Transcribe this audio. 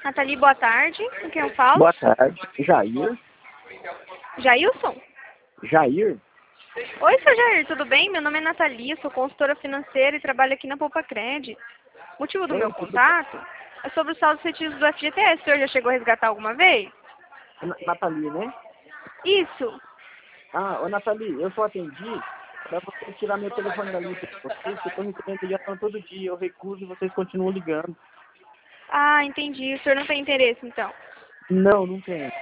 Nathalie, boa tarde. Com quem eu falo? Boa tarde. Jair? Jailson? Jair? Oi, seu Jair, tudo bem? Meu nome é Nathalie, sou consultora financeira e trabalho aqui na Poupa Cred. O motivo do meu Oi, tudo contato é sobre os saldos retidos do FGTS. O senhor já chegou a resgatar alguma vez? bem? Nathalie, né? Isso. Ô Nathalie, eu só atendi para você tirar meu telefone da lista de vocês, que eu estou recebendo ligação todo dia, eu recuso e vocês continuam ligando. Ah, entendi. O senhor não tem interesse, então. Não, não tem.